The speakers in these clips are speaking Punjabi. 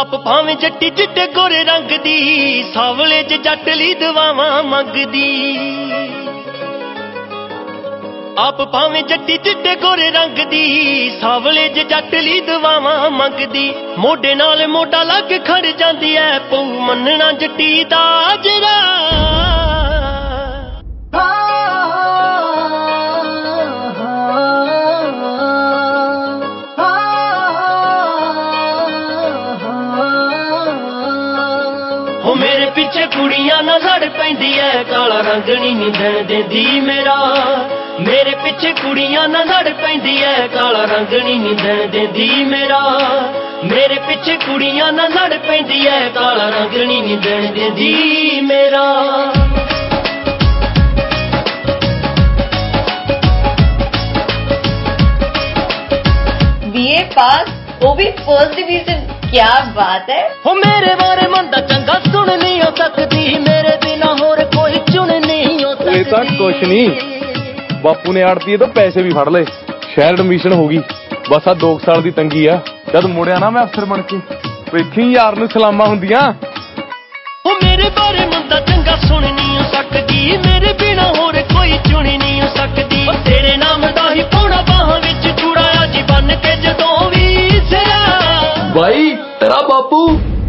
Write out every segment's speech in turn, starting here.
आप भावें जट्टी चिट्टे गोरे रंग दी, सावले च जट ली दुआवां मंगदी। आप भावें जट्टी चिट्टे गोरे रंग दी, सावले च जट ली दुआवां मंगदी। मोढे नाल मोढा लग खड़ जांदी ऐ, पऊ मन्नना जट्टी दा अजरा। हो मेरे पिछे कुड़ियां ना लड़ पैंदी ऐ, काला रंग नी दिन देंदी मेरा। मेरे पिछे कुड़ियां ना लड़ पैंदी ऐ, काला रंग नी दिन देंदी मेरा। मेरे पिछे कुड़ियां ना लड़ पैंदी ऐ, काला रंग नी दिन देंदी मेरा। बीए पास, वो भी फर्स्ट डिवीजन, क्या बात है। हो मेरे बारे मन दा चंगा सुन नहीं हो सकती, मेरे बिना होर कोई चुन नहीं हो सकती। ਤਾਂ ਕੁਛ ਨਹੀਂ, ਬਾਪੂ ਨੇ ਆੜਤੀ ਤੋਂ ਪੈਸੇ ਵੀ ਫੜ ਲਏ, ਸ਼ਹਿਰ ਐਡਮਿਸ਼ਨ ਹੋ ਗਈ। ਬਸ ਆ 2 ਸਾਲ ਦੀ ਤੰਗੀ ਆ, ਜਦ ਮੁੜਿਆ ਨਾ ਮੈਂ ਅਫਸਰ ਬਣ ਕੇ, ਵੇਖੀ ਯਾਰ ਨੂੰ ਸਲਾਮਾਂ ਹੁੰਦੀਆਂ। ਹੋ ਮੇਰੇ ਬਾਰੇ ਮਨ ਦਾ ਚੰਗਾ ਸੁਣ ਨਹੀਂ ਹੋ ਸਕਦੀ, ਮੇਰੇ ਬਿਨਾ ਹੋਰ ਕੋਈ ਚੁਣ ਨਹੀਂ ਹੋ ਸਕਦੀ। ਤੇਰੇ ਨਾਮ ਦਾ ਹੀ ਪਾਉਣਾ ਬਾਹਾਂ ਵਿੱਚ ਚੂੜਾਇਆ ਜੀ ਬਨ ਕੇ ਜਦੋਂ ਵੀ ਸਿਰਾ। ਬਾਈ ਤੇਰਾ ਬਾਪੂ।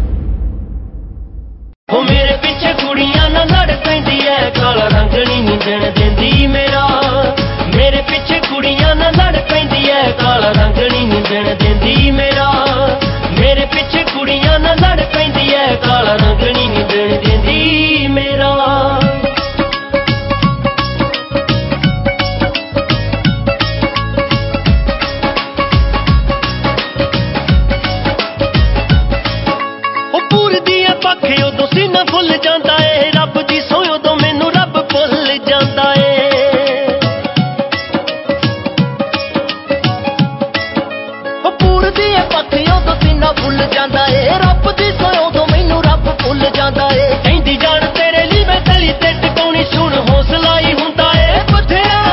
ਹੋ ਮੇਰੇ ਪਿੱਛੇ ਕੁੜੀਆਂ ਨਾ ਲੜ ਪੈਂਦੀ ਐ, ਕਾਲਾ ਰੰਗ ਨੀ ਦਿਨ ਦੇਂਦੀ ਮੇਰਾ। ਮੇਰੇ ਪਿੱਛੇ ਕੁੜੀਆਂ ਨਾ ਲੜ ਪੈਂਦੀ ਐ, ਕਾਲਾ ਰੰਗ ਨੀ ਦਿਨ ਦੇਂਦੀ ਮੇਰਾ। ਮੇਰੇ ਪਿੱਛੇ ਕੁੜੀਆਂ ਨਾ ਲੜ ਪੈਂਦੀ ਐ, ਕਾਲਾ ਰੰਗ ਨੀ ਦਿਨ ਦੇਂਦੀ ਮੇਰਾ। ਪੱਖੇ ਉਦੋਂ ਸੀਨਾ ਫੁੱਲ ਜਾਂਦਾ ਏ, ਰੱਬ ਦੀ ਸੋਹ ਉਦੋਂ ਮੈਨੂੰ ਰੱਬ ਭੁੱਲ ਜਾਂਦਾ ਏ। ਪੂਰਦੀ ਏ ਪੱਖੇ ਉਦੋਂ ਸੀਨਾ ਫੁੱਲ ਜਾਂਦਾ ਏ, ਰੱਬ ਦੀ ਸੋਹ ਉਦੋਂ ਮੈਨੂੰ ਰੱਬ ਭੁੱਲ ਜਾਂਦਾ ਏ। ਕਹਿੰਦੀ ਜਾਣ ਤੇਰੇ ਲਈ ਮੈਂ ਤਲੀ ਤੇ ਟਿਕਾਉਣੀ, ਸੁਣ ਹੌਸਲਾ ਹੀ ਹੁੰਦਾ ਏ ਬਥੇਰਾ।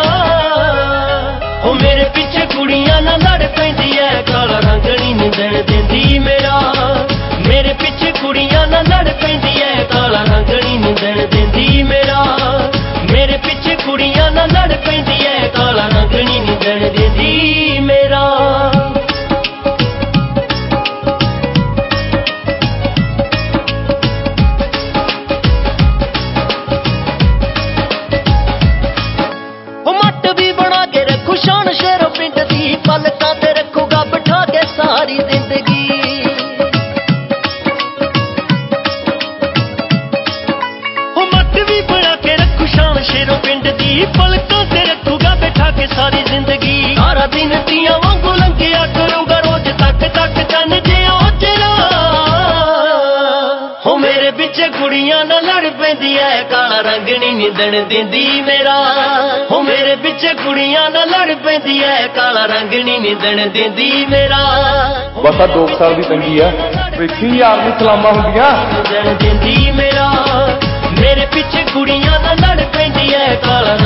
ਹੋ ਮੇਰੇ ਪਿੱਛੇ ਕੁੜੀਆਂ ਨਾ ਲੜ ਪੈਂਦੀ ਐ, ਕਾਲਾ ਰੰਗ ਨੀ ਦਿਨ ਦੇਂਦੀ ਮੇਰਾ। ਮੇਰੇ ਪਿੱਛੇ ਕੁੜੀਆਂ ਨਾ ਲੜ ਪੈਂਦੀ ਐ, ਕਾਲਾ ਰੰਗ ਨੀ ਦਿਨ ਦੇਂਦੀ ਮੇਰਾ। ਮੇਰੇ ਪਿੱਛੇ ਕੁੜੀਆਂ ਨਾ ਲੜ ਪੈਂਦੀ ਐ, ਕਾਲਾ ਰੰਗ ਨੀ ਦਿਨ ਦੇਂਦੀ ਮੇਰਾ। ਉਹ ਮੱਟ ਵੀ ਬਣਾ ਕੇ ਰੱਖੂ ਸ਼ਾਨ ਸ਼ੇਰੋ ਪਿੰਡ ਦੀ, ਪਲਕਾਂ ਤੇ ਰੱਖੂਗਾ ਬਿਠਾ ਕੇ ਸਾਰੀ ਜ਼ਿੰਦਗੀ। ਸ਼ੇਰੋ ਪਿੰਡ ਦੀ, ਪਲਕਾਂ ਤੇ ਰੱਖੂਗਾ ਬੈਠਾ ਕੇ ਸਾਰੀ ਜ਼ਿੰਦਗੀ। ਸਾਰਾ ਦਿਨ ਤੀਆਂ ਵਾਂਗੂ ਲੰਘਿਆ ਕਰੂੰਗਾ, ਰੋਜ਼ ਤੱਕ ਤੱਕ ਚੰਨ ਜਿਹਾ ਚਿਹਰਾ। ਹੋ ਮੇਰੇ ਪਿੱਛੇ ਕੁੜੀਆਂ ਨਾ ਲੜ ਪੈਂਦੀ ਐ, ਕਾਲਾ ਰੰਗ ਨੀ ਦਿਨ ਦੇਂਦੀ ਮੇਰਾ। ਹੋ ਮੇਰੇ ਪਿੱਛੇ ਕੁੜੀਆਂ ਨਾ ਲੜ ਪੈਂਦੀ ਐ, ਕਾਲਾ ਰੰਗ ਨੀ ਦਿਨ ਦੇਂਦੀ ਮੇਰਾ। ਬਸ ਆ 2 ਸਾਲ ਦੀ ਤੰਗੀ ਆ, ਵੇਖੀ ਯਾਰ ਨੂੰ ਸਲਾਮਾਂ ਹੁੰਦੀਆਂ। ਦਿਨ ਦੇਂਦੀ ਮੇਰਾ। ਮੇਰੇ ਪਿੱਛੇ ਕੁੜੀਆਂ ਨਾ ਲੜ ਪੈਂਦੀ ਐ, ਕਾਲਾ